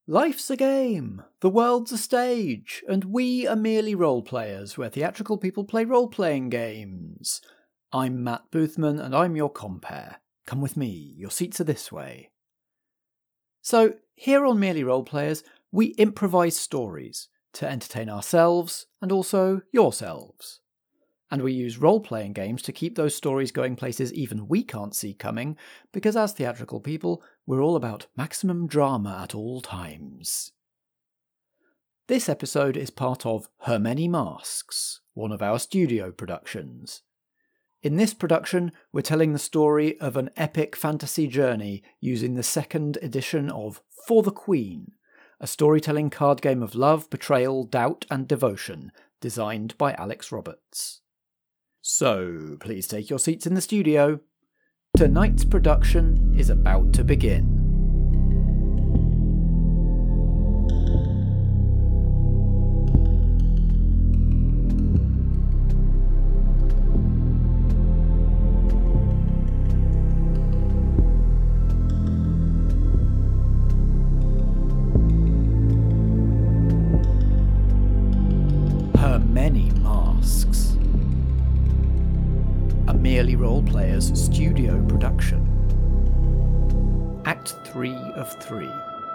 Life's a game, the world's a stage, and we are merely role-players where theatrical people play role-playing games. I'm Matt Boothman and I'm your compere. Come with me, your seats are this way. So, here on Merely Role-Players, we improvise stories to entertain ourselves and also yourselves. And we use role-playing games to keep those stories going places even we can't see coming, because as theatrical people, we're all about maximum drama at all times. This episode is part of Her Many Masks, one of our studio productions. In this production, we're telling the story of an epic fantasy journey using the second edition of For the Queen, a storytelling card game of love, betrayal, doubt and devotion, designed by Alex Roberts. So, please take your seats in the studio. Tonight's production is about to begin. Her Many Masks. A Merely Role-Players studio production. Act 3 of 3.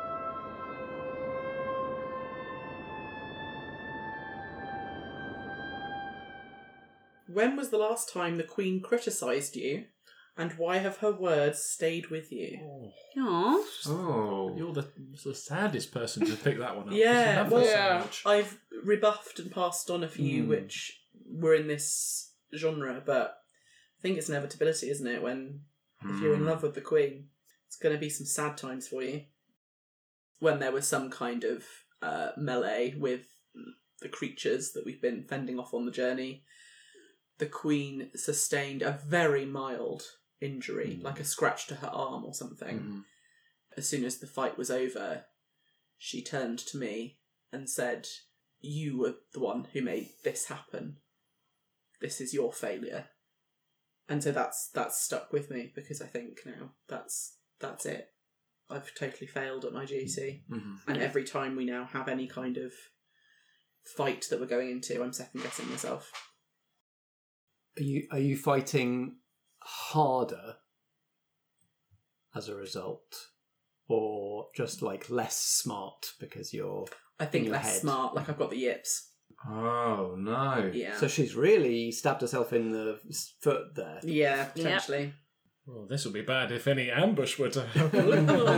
When was the last time the Queen criticised you, and why have her words stayed with you? Aww. Oh, you're the saddest person to pick that one up. Yeah, You love her so well, much. I've rebuffed and passed on a few which were in this genre, but I think it's inevitability, isn't it? If you're in love with the Queen, it's going to be some sad times for you. When there was some kind of melee with the creatures that we've been fending off on the journey, the Queen sustained a very mild injury, like a scratch to her arm or something. As soon as the fight was over, she turned to me and said, "You were the one who made this happen. This is your failure." And so that's stuck with me, because I think now that's it. I've totally failed at my duty. And every time we now have any kind of fight that we're going into, I'm second guessing myself. Are you fighting harder as a result? Or just like less smart because you're I think in your less head? smart, like I've got the yips. Oh, no. Yeah. So she's really stabbed herself in the foot there. Yeah, potentially. Well, this would be bad if any ambush were to happen.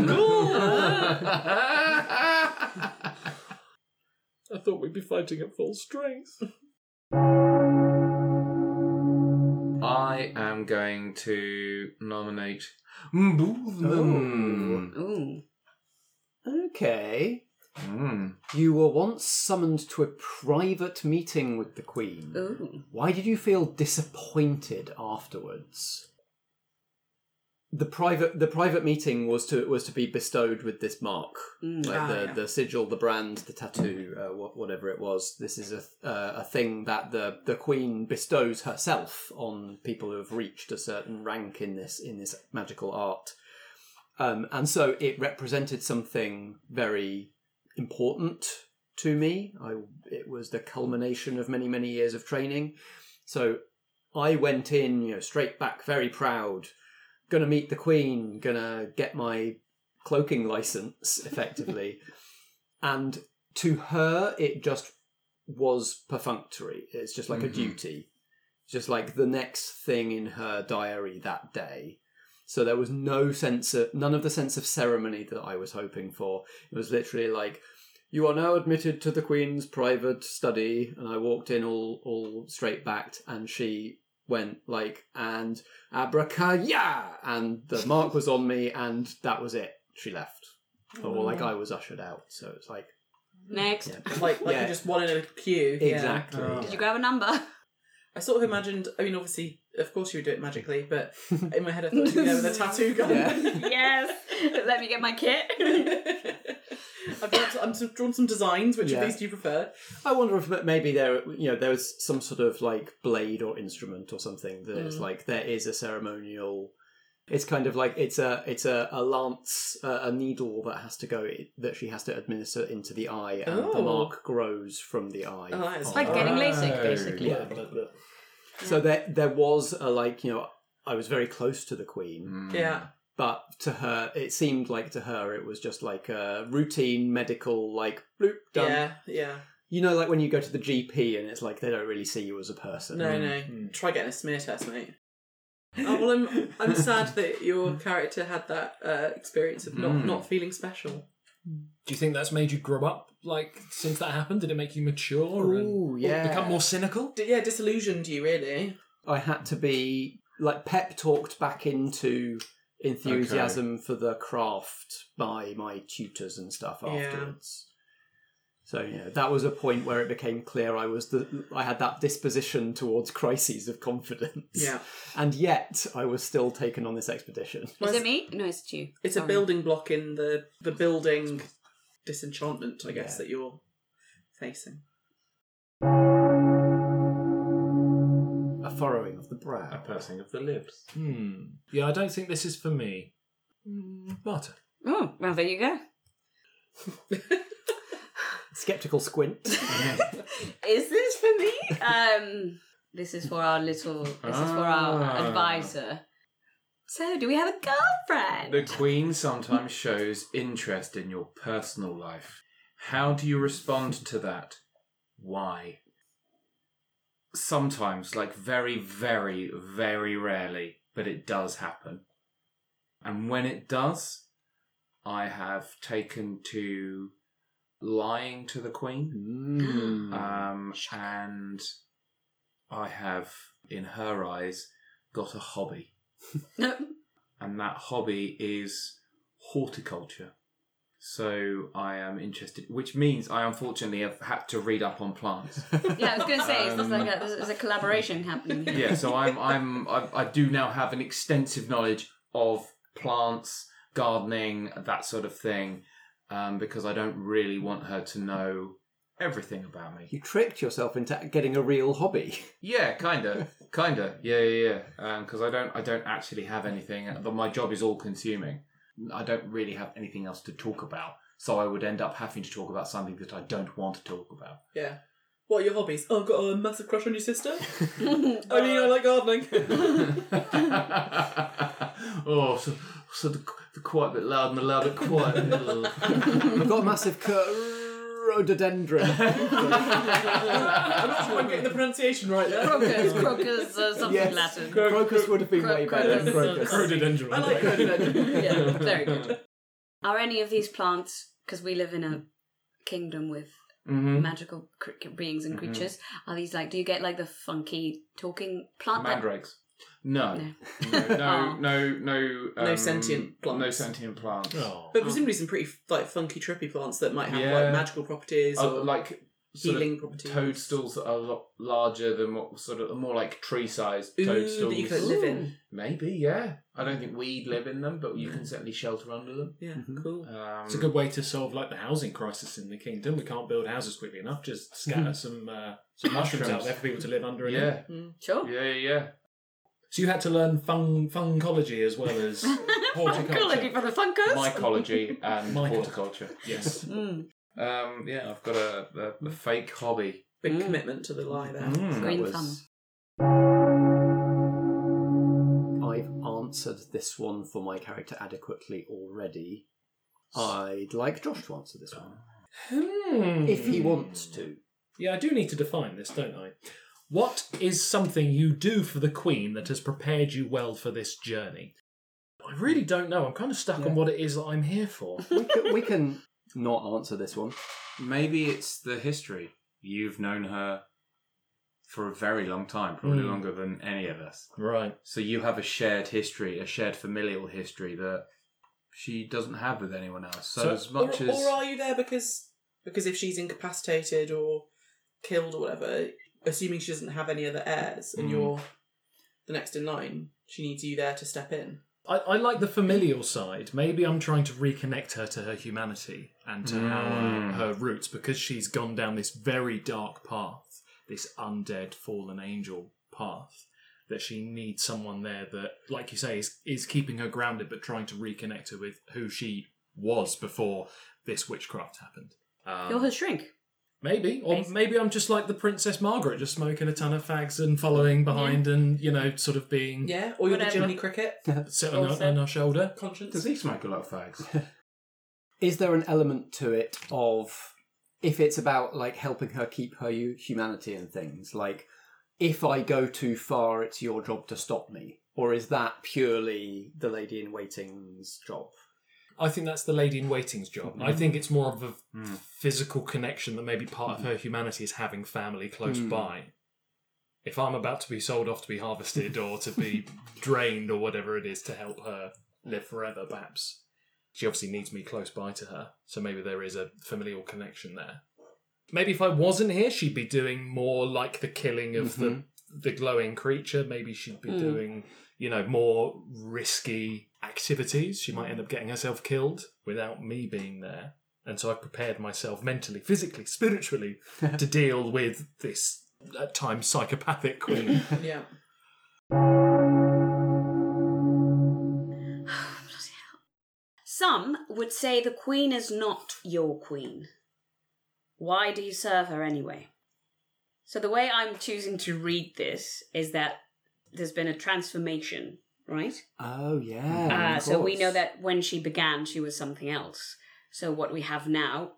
I thought we'd be fighting at full strength. I am going to nominate Boothman. Ooh. Okay. You were once summoned to a private meeting with the Queen. Ooh. Why did you feel disappointed afterwards? The private meeting was to be bestowed with this mark, the sigil, the brand, the tattoo, whatever it was. This is a thing that the Queen bestows herself on people who have reached a certain rank in this magical art, and so it represented something very important to me. It was the culmination of many, many years of training. So I went in, straight back, very proud. Gonna meet the Queen, gonna get my cloaking license, effectively. And to her, it just was perfunctory. It's just like a duty. Just like the next thing in her diary that day. So there was none of the sense of ceremony that I was hoping for. It was literally like, "You are now admitted to the Queen's private study." And I walked in all straight backed, and she went like, and abracaya, and the mark was on me, and that was it. She left. Or like I was ushered out. So it's like, Next. yeah. Like you just won in a queue. Exactly. Yeah. Did you grab a number? I sort of imagined, obviously, of course you would do it magically, but in my head I thought you'd be there with a tattoo gun. Yeah. Yes. Let me get my kit. I've drawn some designs. Which of these do you prefer? I wonder if maybe there was some sort of like blade or instrument or something that it's like there is a ceremonial It's kind of like it's a lance, a needle that she has to administer into the eye, and the mark grows from the eye. Oh, that is It's like getting LASIK, basically. Yeah. So there was I was very close to the Queen. Yeah. But to her, it seemed like it was just like a routine medical, like, bloop, done. Yeah. You know, like when you go to the GP and it's like they don't really see you as a person. No. Try getting a smear test, mate. Oh, well, I'm sad that your character had that experience of not feeling special. Do you think that's made you grow up, like, since that happened? Did it make you mature Ooh, yeah. become more cynical? Disillusioned you, really. I had to be, like, pep talked back into enthusiasm for the craft by my tutors and stuff afterwards. So, that was a point where it became clear I had that disposition towards crises of confidence. Yeah. And yet, I was still taken on this expedition. Is it me? No, it's you. It's a building block in the building disenchantment, I guess, that you're facing. A furrowing of the brow. A pursing of the lips. Yeah, I don't think this is for me. Marta. Oh, well, there you go. Skeptical squint. Is this for me? This is for our this is for our advisor. So, do we have a girlfriend? The Queen sometimes shows interest in your personal life. How do you respond to that? Why? Sometimes, like very, very, very rarely, but it does happen. And when it does, I have taken to lying to the Queen. And I have, in her eyes, got a hobby. And that hobby is horticulture. So I am interested, which means I unfortunately have had to read up on plants. Yeah, I was going to say, it's like there's a collaboration happening here. Yeah, so I do now have an extensive knowledge of plants, gardening, that sort of thing, because I don't really want her to know everything about me. You tricked yourself into getting a real hobby. Yeah, kinda, yeah. Because I don't actually have anything. But my job is all consuming. I don't really have anything else to talk about, so I would end up having to talk about something that I don't want to talk about. Yeah. What are your hobbies? Oh, I've got a massive crush on your sister. I like gardening. So the quiet bit loud and the loud bit quiet. I've got a massive rhododendron. I'm not sure I'm getting the pronunciation right there. Crocus, something Yes. Latin. Crocus would have been way better. Crocus. Rhododendron. I like rhododendron. Yeah, very good. Are any of these plants, because we live in a kingdom with magical beings and creatures, are these like, do you get like the funky talking plant? Mandrakes. No. No sentient plants. No sentient plants. Oh. But presumably some pretty like funky, trippy plants that might have like magical properties or like healing properties. Toadstools that are a lot larger than more like tree-sized toadstools that you could live in. Maybe, yeah. I don't think we'd live in them, but you can certainly shelter under them. Yeah, cool. It's a good way to solve like the housing crisis in the kingdom. We can't build houses quickly enough. Just scatter some mushrooms out there for people to live under. Yeah. Sure. Yeah. So you had to learn fungology as well as horticulture. Fungology for the funkers. Mycology and Mycology. horticulture. Yes. Yeah, I've got a fake hobby. Big commitment to the lie there. Green thumb. I've answered this one for my character adequately already. I'd like Josh to answer this one. If he wants to. Yeah, I do need to define this, don't I? What is something you do for the Queen that has prepared you well for this journey? I really don't know. I'm kind of stuck on what it is that I'm here for. We can not answer this one. Maybe it's the history. You've known her for a very long time, probably longer than any of us. Right. So you have a shared history, a shared familial history that she doesn't have with anyone else. So as much as... Or are you there because if she's incapacitated or killed or whatever, assuming she doesn't have any other heirs and you're the next in line, she needs you there to step in? I like the familial side. Maybe I'm trying to reconnect her to her humanity and to her roots, because she's gone down this very dark path, this undead fallen angel path. that she needs someone there that, like you say, is keeping her grounded but trying to reconnect her with who she was before this witchcraft happened. You're her shrink. Maybe. Or maybe I'm just like the Princess Margaret, just smoking a ton of fags and following behind and, sort of being... Yeah, or you're the Jiminy Cricket. Sit on our shoulder. Conscience. Does he smoke a lot of fags? Is there an element to it of, if it's about like helping her keep her humanity and things, like if I go too far, it's your job to stop me? Or is that purely the lady in waiting's job? I think that's the lady in waiting's job. I think it's more of a physical connection that maybe part of her humanity is having family close by. If I'm about to be sold off to be harvested or to be drained or whatever it is to help her live forever, perhaps she obviously needs me close by to her. So maybe there is a familial connection there. Maybe if I wasn't here, she'd be doing more like the killing of the glowing creature. Maybe she'd be doing, more risky activities. She might end up getting herself killed without me being there. And so I've prepared myself mentally, physically, spiritually to deal with this, at times, psychopathic queen. Yeah. Some would say the queen is not your queen. Why do you serve her anyway? So the way I'm choosing to read this is that there's been a transformation, right? Oh, yeah. So we know that when she began, she was something else. So what we have now,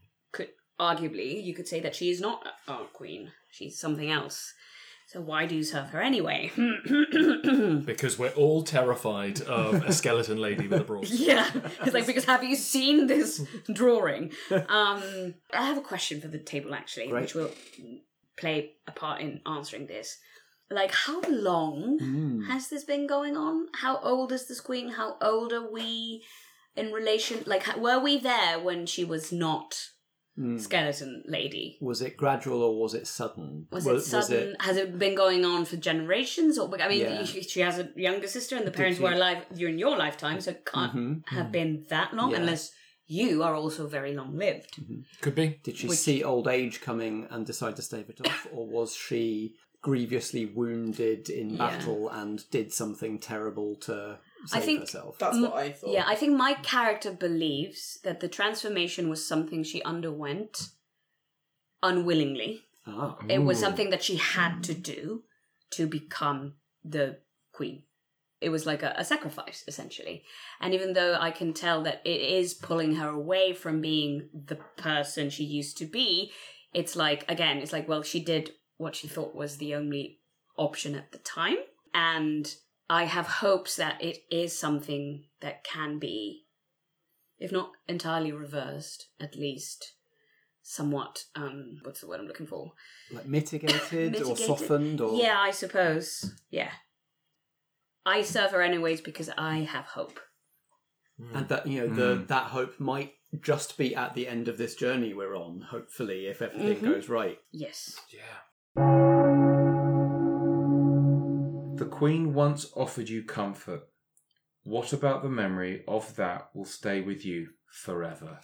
you could say that she is not our queen. She's something else. So why do you serve her anyway? Because we're all terrified of a skeleton lady with a broadsword. Yeah. It's like, because have you seen this drawing? I have a question for the table, actually, which will play a part in answering this. Like, how long has this been going on? How old is this queen? How old are we in relation? Like, were we there when she was not skeleton lady? Was it gradual or was it sudden? Was it sudden? Has it been going on for generations? Or she has a younger sister and the parents were alive during your lifetime, so it can't have been that long unless you are also very long-lived. Could be. Did she see old age coming and decide to stave it off? Or was she grievously wounded in battle and did something terrible to save herself? That's what I thought. Yeah, I think my character believes that the transformation was something she underwent unwillingly. It was something that she had to do to become the queen. It was like a sacrifice, essentially. And even though I can tell that it is pulling her away from being the person she used to be, it's like, well, she did what she thought was the only option at the time. And I have hopes that it is something that can be, if not entirely reversed, at least somewhat, what's the word I'm looking for? Like mitigated or softened? Or... Yeah, I suppose. Yeah. I serve her anyways because I have hope. And that, that hope might just be at the end of this journey we're on, hopefully, if everything goes right. Yes. Yeah. The Queen once offered you comfort. What about the memory of that will stay with you forever?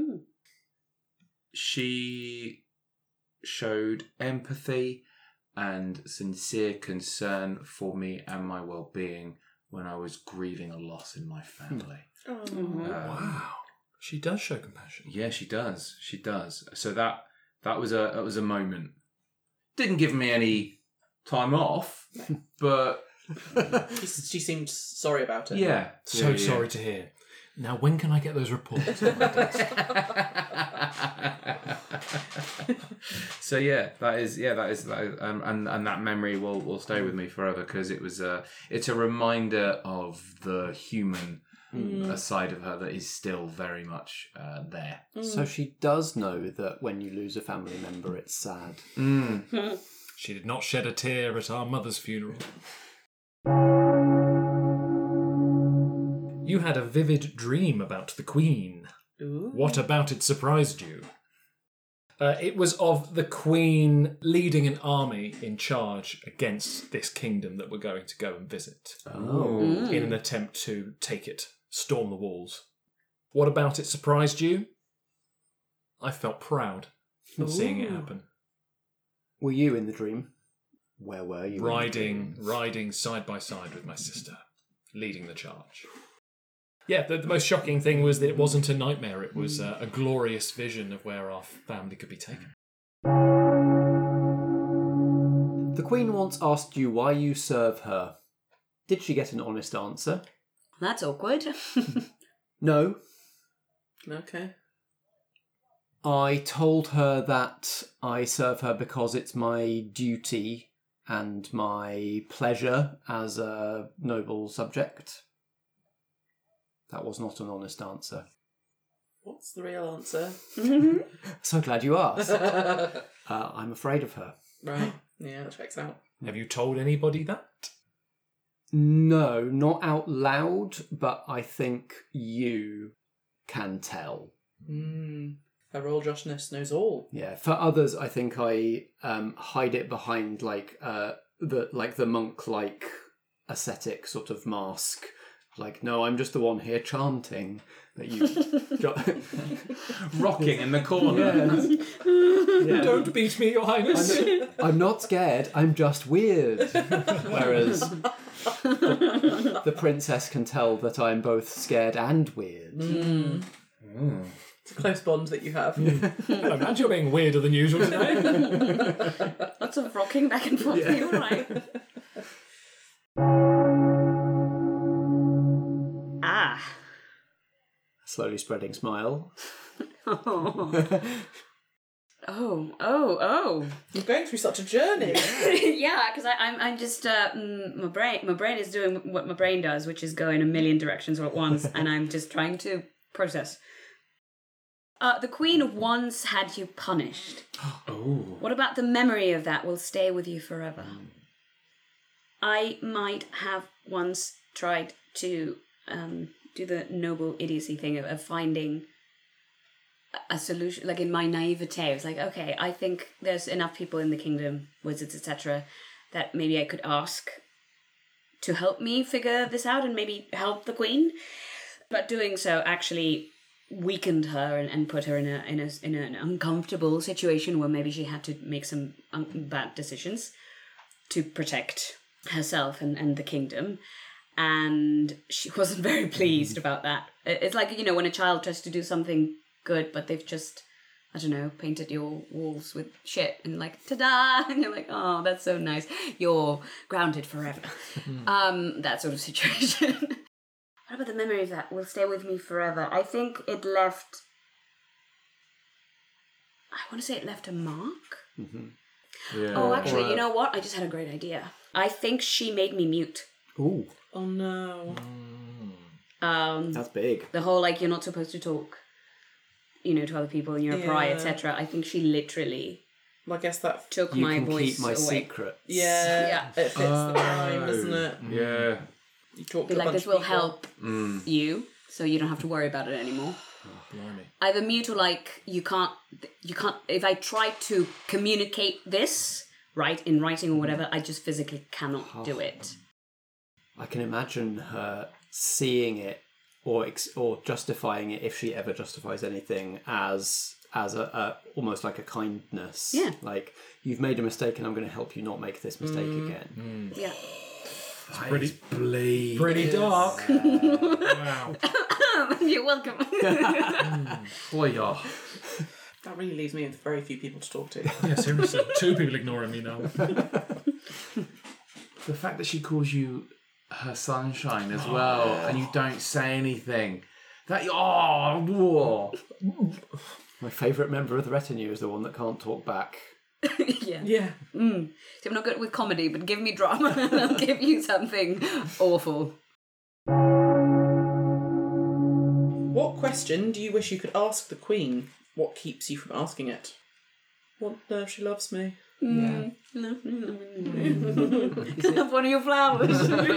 She showed empathy and sincere concern for me and my well-being when I was grieving a loss in my family. Wow. She does show compassion. Yeah, she does. She does. So that was a moment. Didn't give me any time off, but she seemed sorry about it. Yeah. Sorry to hear. Now, when can I get those reports on my desk? So that is, and that memory will stay with me forever because it's a reminder of the human side of her that is still very much there. So she does know that when you lose a family member, it's sad. She did not shed a tear at our mother's funeral. You had a vivid dream about the Queen. Ooh. What about it surprised you? It was of the Queen leading an army in charge against this kingdom that we're going to go and visit. In an attempt to take it, storm the walls. What about it surprised you? I felt proud of seeing it happen. Were you in the dream? Where were you? Riding side by side with my sister, leading the charge. Yeah, the most shocking thing was that it wasn't a nightmare. It was a glorious vision of where our family could be taken. The Queen once asked you why you serve her. Did she get an honest answer? That's awkward. No. Okay. I told her that I serve her because it's my duty and my pleasure as a noble subject. That was not an honest answer. What's the real answer? So glad you asked. I'm afraid of her. Right. Yeah, that checks out. Have you told anybody that? No, not out loud, but I think you can tell. Her Royal Joshness knows all. Yeah, for others, I think I hide it behind the monk ascetic sort of mask. Like, no, I'm just the one here chanting that you rocking in the corner. Yeah. Don't beat me, Your Highness. I'm not scared. I'm just weird. Whereas the princess can tell that I'm both scared and weird. It's a close bond that you have. I imagine you're being weirder than usual today. Lots of rocking back and forth. Yeah. You're right. Slowly spreading smile. Oh. You're going through such a journey. Yeah, because I'm just my brain is doing what my brain does, which is going a million directions all at once, and I'm just trying to process. The Queen once had you punished. Oh. What about the memory of that will stay with you forever? I might have once tried to do the noble idiocy thing of finding a solution. Like, in my naivete, it was like, okay, I think there's enough people in the kingdom, wizards, etc., that maybe I could ask to help me figure this out and maybe help the Queen. But doing so actually weakened her and put her in an uncomfortable situation where maybe she had to make some bad decisions to protect herself and the kingdom. And she wasn't very pleased about that. It's like, when a child tries to do something good, but they've just, I don't know, painted your walls with shit and like, ta-da! And you're like, oh, that's so nice. You're grounded forever. That sort of situation. What about the memory of that will stay with me forever? I think it left... I want to say it left a mark. Yeah. Oh, actually, you know what? I just had a great idea. I think she made me mute. Ooh. Oh no. That's big. The whole, like, you're not supposed to talk, to other people and you're a pariah, etc. I think she literally Well, I guess that took You my can voice keep my away. secret. Yeah. It fits the crime, doesn't it? Yeah. You talk Be to a like, bunch this of will people. help you, so you don't have to worry about it anymore. Blimey. Either mute or like, you can't, if I try to communicate this, right, in writing or whatever, I just physically cannot do it. I can imagine her seeing it or justifying it, if she ever justifies anything, as a almost like a kindness. Yeah. Like, you've made a mistake and I'm going to help you not make this mistake again. Yeah. Pretty bleak. Pretty dark. Wow. You're welcome. Oh, yeah. That really leaves me with very few people to talk to. Yeah, seriously. 2 people ignoring me now. The fact that she calls you her sunshine as well, and you don't say anything. Whoa. My favourite member of the retinue is the one that can't talk back. Yeah. Yeah. So I'm not good with comedy, but give me drama and I'll give you something awful. What question do you wish you could ask the Queen? What keeps you from asking it? What if she loves me? Yeah. Can I have one of your flowers?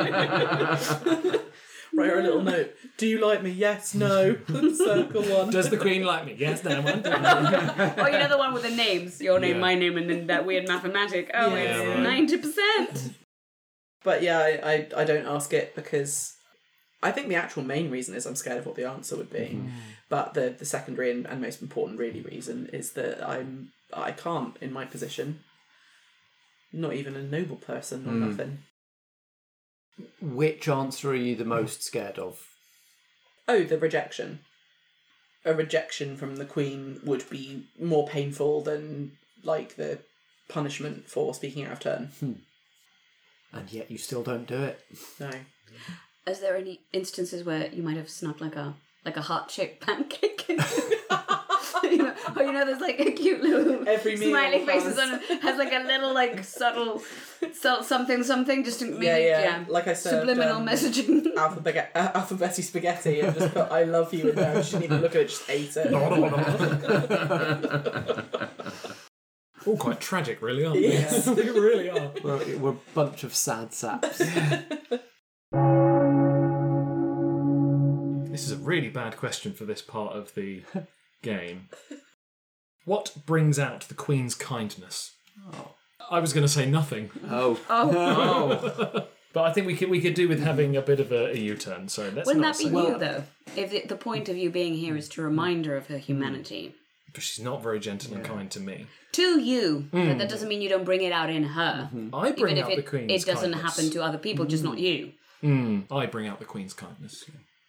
Write her a little note. Do you like me? Yes, no. Circle one. Does the Queen like me? Yes, no, one. Or the one with the names. Your name, Yeah. my name, and then that weird mathematic. Oh, Yeah, it's right. 90%. But yeah, I don't ask it because I think the actual main reason is I'm scared of what the answer would be. But the secondary and most important really reason is that I can't, in my position, not even a noble person or nothing. Which answer are you the most scared of? Oh, the rejection. A rejection from the Queen would be more painful than, like, the punishment for speaking out of turn. And yet you still don't do it. No. Is there any instances where you might have snuck like a heart-shaped pancake? There's like a cute little Every meal smiley faces on it, has like a little like subtle something just to make Like I said, subliminal messaging. alphabeti spaghetti, and just put "I love you" in there. She didn't even look at it; just ate it. All quite tragic, really, aren't they? Yes. They really are. We're a bunch of sad saps. This is a really bad question for this part of the game. What brings out the Queen's kindness? Oh. I was going to say nothing. Oh. But I think we could do with having a bit of a U-turn. So let's Wouldn't not that be say you, though? If the point of you being here is to remind her of her humanity. But she's not very gentle and kind to me. To you. But that doesn't mean you don't bring it out in her. I bring Even out if the Queen's it doesn't kindness. happen to other people, just not you. I bring out the Queen's kindness.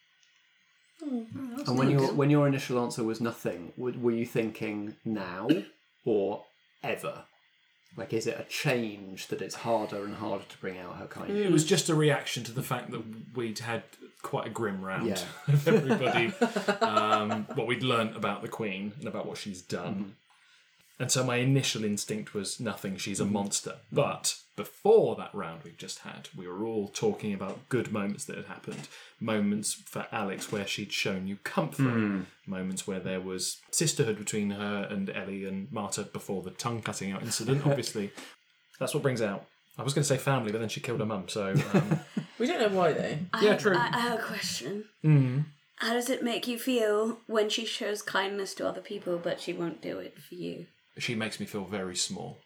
And when your initial answer was nothing, were you thinking now or ever? Like, is it a change that it's harder and harder to bring out her kindness? It was just a reaction to the fact that we'd had quite a grim round Yeah. of everybody, what we'd learnt about the Queen and about what she's done. And so my initial instinct was nothing, she's a monster. But before that round we've just had, we were all talking about good moments that had happened. Moments for Alex where she'd shown you comfort. Moments where there was sisterhood between her and Ellie and Marta before the tongue cutting out incident, obviously. That's what brings out. I was going to say family, but then she killed her mum, so... We don't know why, though. true. I have a question. How does it make you feel when she shows kindness to other people, but she won't do it for you? She makes me feel very small.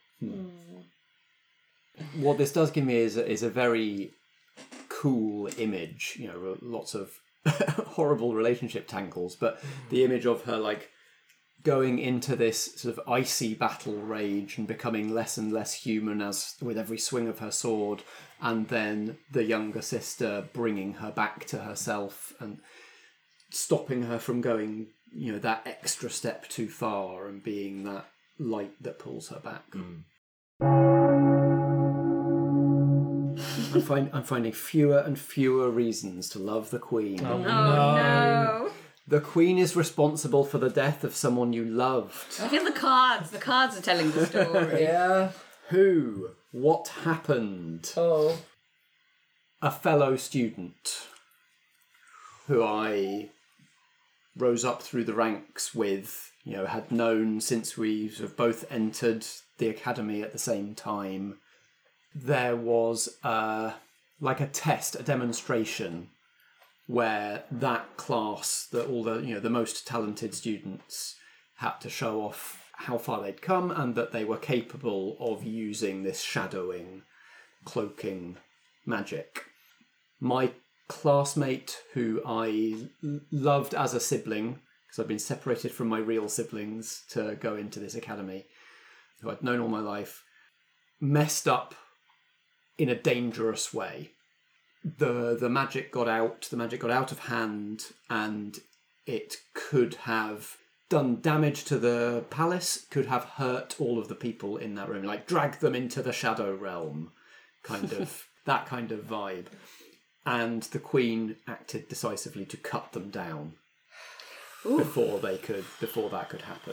What this does give me is a very cool image. Lots of horrible relationship tangles, but the image of her like going into this sort of icy battle rage and becoming less and less human as with every swing of her sword, and then the younger sister bringing her back to herself and stopping her from going, that extra step too far and being that light that pulls her back. I'm finding fewer and fewer reasons to love the Queen. Oh, no. The Queen is responsible for the death of someone you loved. I feel the cards are telling the story. Yeah. Who? What happened? Oh. A fellow student who I rose up through the ranks with, had known since we sort of both entered the academy at the same time. There was a test, a demonstration, where that class, all the most talented students had to show off how far they'd come and that they were capable of using this shadowing, cloaking magic. My classmate, who I loved as a sibling, because I'd been separated from my real siblings to go into this academy, who I'd known all my life, messed up in a dangerous way. The magic got out. The magic got out of hand, and it could have done damage to the palace. Could have hurt all of the people in that room, like dragged them into the shadow realm, kind of that kind of vibe. And the Queen acted decisively to cut them down before that could happen.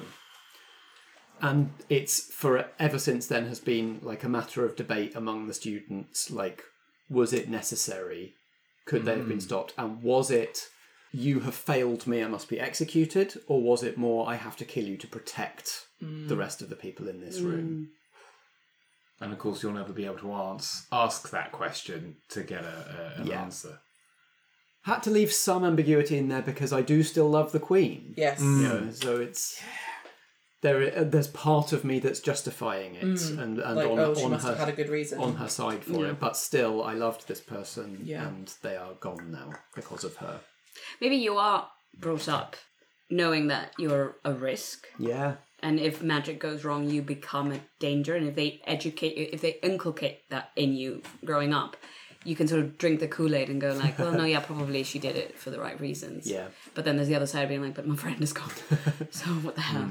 And it's ever since then has been like a matter of debate among the students, like, was it necessary? Could they have been stopped? And was it, you have failed me, I must be executed? Or was it more, I have to kill you to protect the rest of the people in this room? And of course, you'll never be able to ask that question to get an answer. Had to leave some ambiguity in there because I do still love the Queen. Yes. So it's... There's part of me that's justifying it, and like, she must have had a good reason on her side for it. But still, I loved this person, and they are gone now because of her. Maybe you are brought up knowing that you're a risk. Yeah. And if magic goes wrong, you become a danger. And if they inculcate that in you growing up, you can sort of drink the Kool-Aid and go like, well, no, yeah, probably she did it for the right reasons. Yeah. But then there's the other side of being like, but my friend is gone. So what the hell?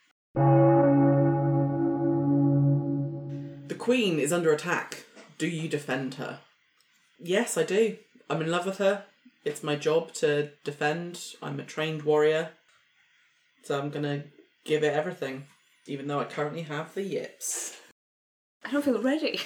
The Queen is under attack. Do you defend her? Yes, I do. I'm in love with her. It's my job to defend. I'm a trained warrior. So I'm going to give it everything, even though I currently have the yips. I don't feel ready.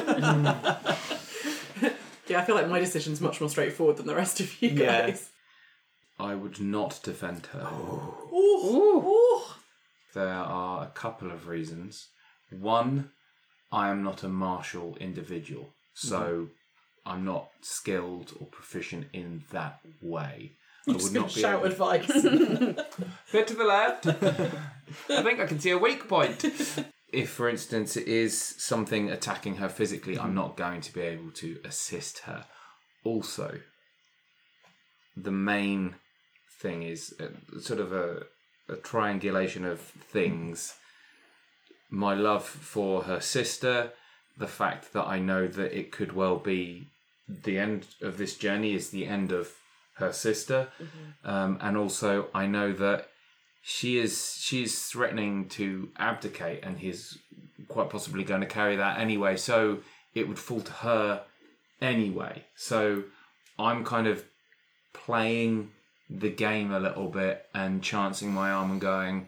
Yeah, I feel like my decision's much more straightforward than the rest of you guys. I would not defend her. Ooh. There are a couple of reasons. One, I am not a martial individual, so I'm not skilled or proficient in that way. You just gonna shout advice. Bit to the left. I think I can see a weak point. If, for instance, it is something attacking her physically, I'm not going to be able to assist her. Also, the main thing is sort of a triangulation of things. My love for her sister, the fact that I know that it could well be the end of this journey is the end of her sister, and also I know that she's threatening to abdicate, and he's quite possibly going to carry that anyway, so it would fall to her anyway. So I'm kind of playing the game a little bit and chancing my arm and going...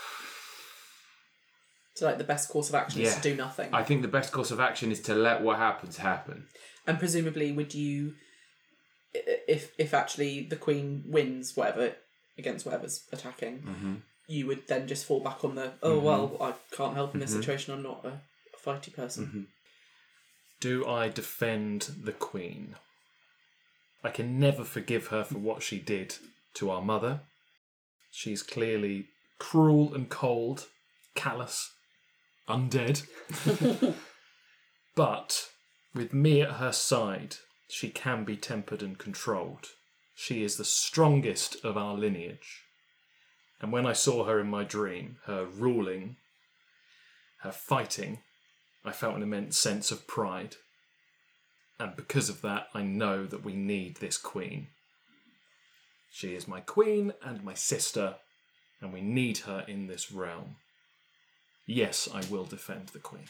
So like the best course of action is to do nothing. I think the best course of action is to let what happens happen. And presumably would you, if actually the Queen wins whatever against whatever's attacking, you would then just fall back on the, well, I can't help in this situation, I'm not a fighty person. Do I defend the Queen? I can never forgive her for what she did to our mother. She's clearly cruel and cold, callous, undead. But with me at her side, she can be tempered and controlled. She is the strongest of our lineage. And when I saw her in my dream, her ruling, her fighting, I felt an immense sense of pride. And because of that, I know that we need this Queen. She is my Queen and my sister, and we need her in this realm. Yes, I will defend the Queen.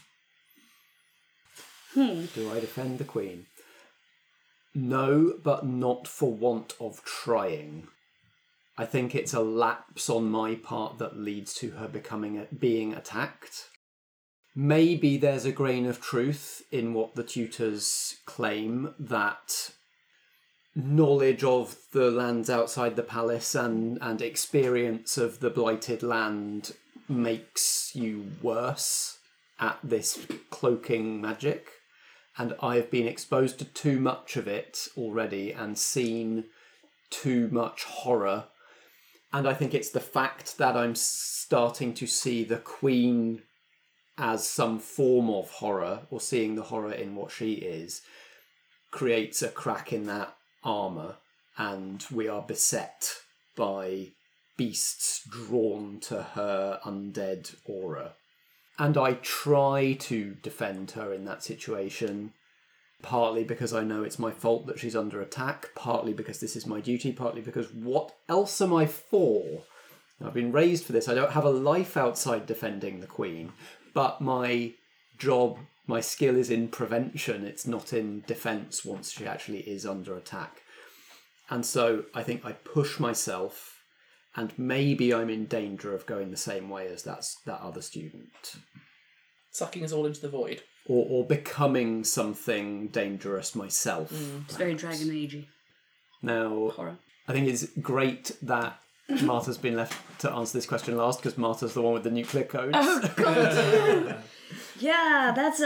Do I defend the Queen? No, but not for want of trying. I think it's a lapse on my part that leads to her being attacked. Maybe there's a grain of truth in what the tutors claim, that knowledge of the lands outside the palace and experience of the blighted land makes you worse at this cloaking magic. And I've been exposed to too much of it already and seen too much horror. And I think it's the fact that I'm starting to see the Queen as some form of horror, or seeing the horror in what she is, creates a crack in that armour, and we are beset by beasts drawn to her undead aura. And I try to defend her in that situation, partly because I know it's my fault that she's under attack, partly because this is my duty, partly because what else am I for? I've been raised for this. I don't have a life outside defending the Queen, but my job, my skill is in prevention. It's not in defence once she actually is under attack. And so I think I push myself, and maybe I'm in danger of going the same way as that other student. Sucking us all into the void. Or becoming something dangerous myself. It's very Dragon Agey. Now, Horror. I think it's great that Martha's been left to answer this question last, because Martha's the one with the nuclear codes. Oh, God. Yeah, that's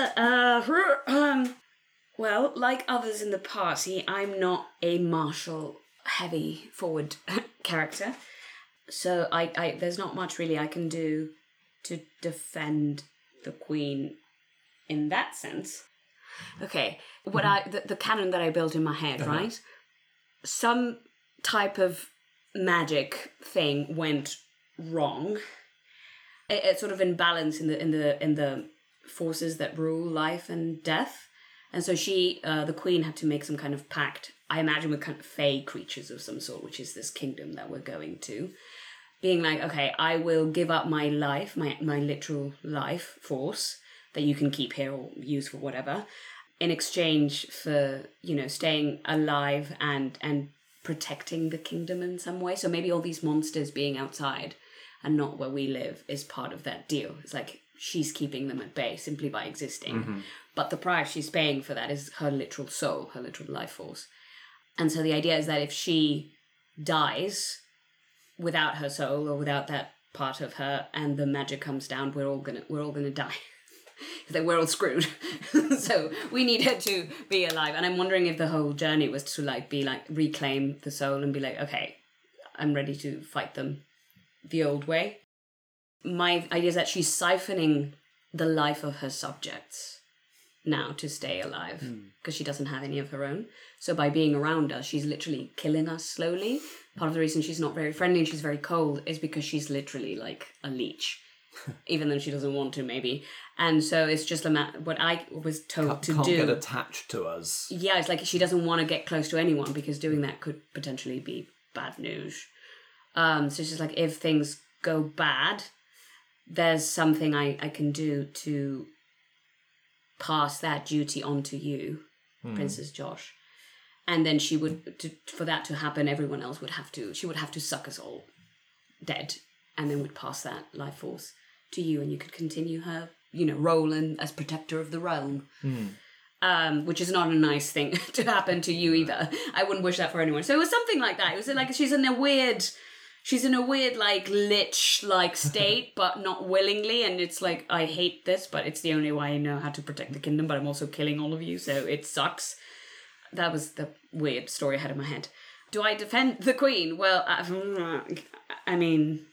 well, like others in the party, I'm not a martial heavy forward character. So I there's not much really I can do to defend the Queen in that sense. Okay, what the canon that I built in my head, right? Some type of magic thing went wrong, a sort of imbalance in the forces that rule life and death. And so she, the queen, had to make some kind of pact, I imagine with kind of fae creatures of some sort, which is this kingdom that we're going to, being like, okay, I will give up my life, my literal life force that you can keep here or use for whatever, in exchange for, staying alive and protecting the kingdom in some way. So maybe all these monsters being outside and not where we live is part of that deal. It's like she's keeping them at bay simply by existing. Mm-hmm. But the price she's paying for that is her literal soul, her literal life force. And so the idea is that if she dies without her soul or without that part of her and the magic comes down, we're all gonna die. That we're all screwed. So we need her to be alive. And I'm wondering if the whole journey was to reclaim the soul and be like, okay, I'm ready to fight them the old way. My idea is that she's siphoning the life of her subjects now to stay alive because she doesn't have any of her own. So by being around us, she's literally killing us slowly. Part of the reason she's not very friendly and she's very cold is because she's literally like a leech, even though she doesn't want to, maybe. And so it's just what I was told to can't do. Get attached to us. Yeah, it's like she doesn't want to get close to anyone because doing that could potentially be bad news. So it's just like, if things go bad, there's something I can do to pass that duty on to you, Princess Josh. And then she would, for that to happen, everyone else would have to suck us all dead, and then would pass that life force to you, and you could continue her, role as protector of the realm. Which is not a nice thing to happen to you either. I wouldn't wish that for anyone. So it was something like that. It was like she's in a weird like lich like state, but not willingly. And it's like, I hate this, but it's the only way I know how to protect the kingdom. But I'm also killing all of you, so it sucks. That was the weird story I had in my head. Do I defend the queen? Well, I mean,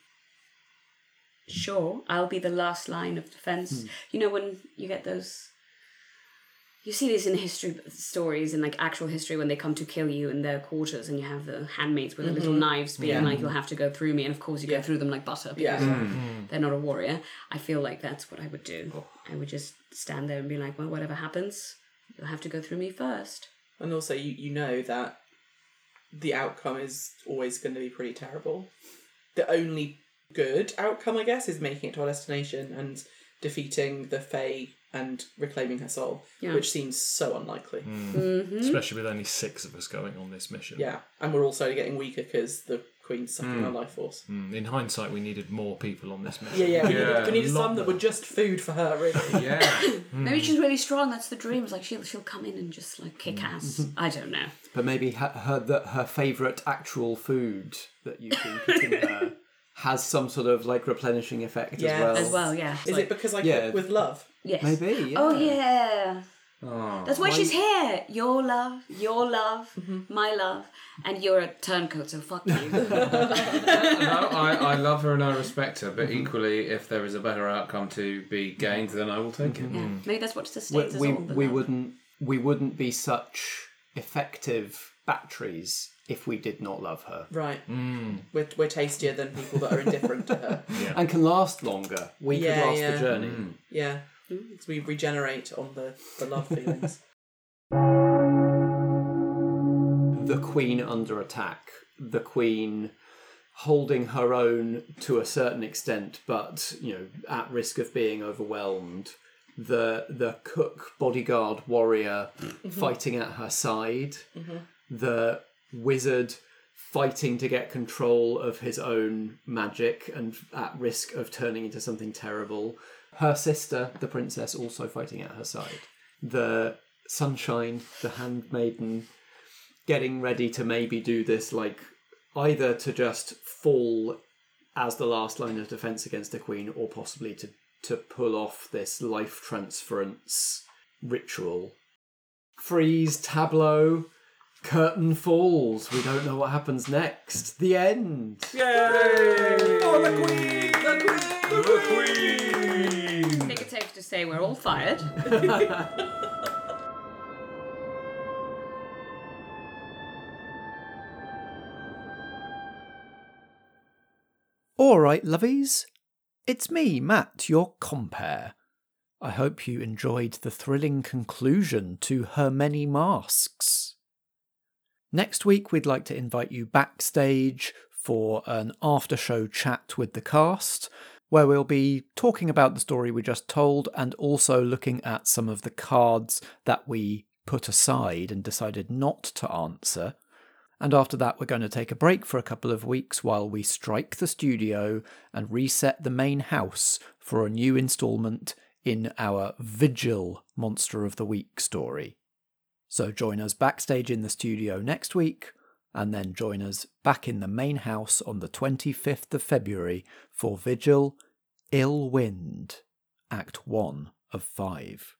sure, I'll be the last line of defense. When you get those. You see this in history stories, in like actual history, when they come to kill you in their quarters and you have the handmaids with the little knives being like, you'll have to go through me. And of course you go through them like butter because they're not a warrior. I feel like that's what I would do. I would just stand there and be like, well, whatever happens, you'll have to go through me first. And also you know that the outcome is always going to be pretty terrible. The only good outcome, I guess, is making it to our destination and defeating the Fae and reclaiming her soul, which seems so unlikely. Especially with only 6 of us going on this mission. Yeah, and we're also getting weaker because the Queen's sucking our life force. In hindsight, we needed more people on this mission. We needed some that were just food for her, really. Maybe she's really strong, that's the dream. It's like she'll come in and just like kick ass. I don't know. But maybe her favourite actual food that you've been putting her has some sort of like replenishing effect as well. As well, yeah. Is it because I cook with love? Yes. Maybe, yeah. Oh, yeah. Oh, that's why she's here. Your love, my love, and you're a turncoat, so fuck you. I love her and I respect her, but equally, if there is a better outcome to be gained, then I will take it. Yeah. Maybe that's what sustains us all. We wouldn't be such effective batteries if we did not love her. Right. We're tastier than people that are indifferent to her. And can last longer. We could last the journey. Yeah. So we regenerate on the love feelings. The Queen under attack. The Queen holding her own to a certain extent, but at risk of being overwhelmed. The cook, bodyguard, warrior fighting at her side. The wizard fighting to get control of his own magic and at risk of turning into something terrible. Her sister, the princess, also fighting at her side. The sunshine, the handmaiden, getting ready to maybe do this, like, either to just fall as the last line of defense against the queen, or possibly to pull off this life transference ritual. Freeze, tableau, curtain falls. We don't know what happens next. The end. Yay! Oh, the queen! The queen! I think it's safe to say we're all fired. All right, lovies. It's me, Matt, your compere. I hope you enjoyed the thrilling conclusion to Her Many Masks. Next week, we'd like to invite you backstage for an after-show chat with the cast, where we'll be talking about the story we just told and also looking at some of the cards that we put aside and decided not to answer. And after that, we're going to take a break for a couple of weeks while we strike the studio and reset the main house for a new instalment in our Vigil Monster of the Week story. So join us backstage in the studio next week, and then join us back in the main house on the 25th of February for Vigil, Ill Wind, Act 1 of 5.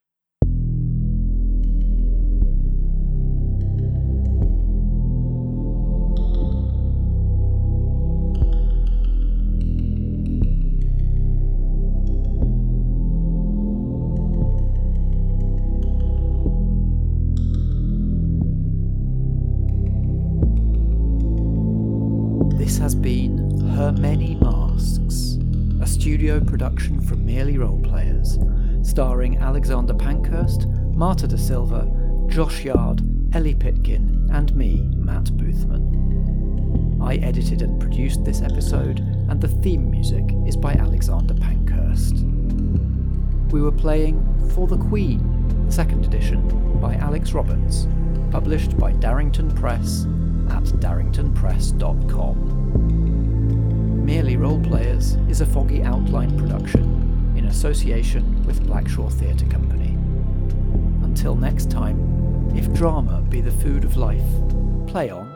This has been Her Many Masks, a studio production from Merely Roleplayers, starring Alexander Pankhurst, Marta da Silva, Josh Yard, Ellie Pitkin, and me, Matt Boothman. I edited and produced this episode, and the theme music is by Alexander Pankhurst. We were playing For the Queen, the 2nd edition, by Alex Roberts, published by Darrington Press at darringtonpress.com. Merely Roleplayers is a Foggy Outline production in association with Blackshaw Theatre Company. Until next time, if drama be the food of life, play on.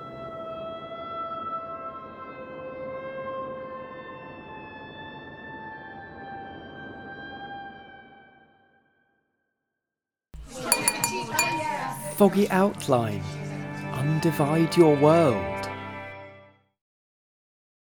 Foggy Outline. Undivide your world.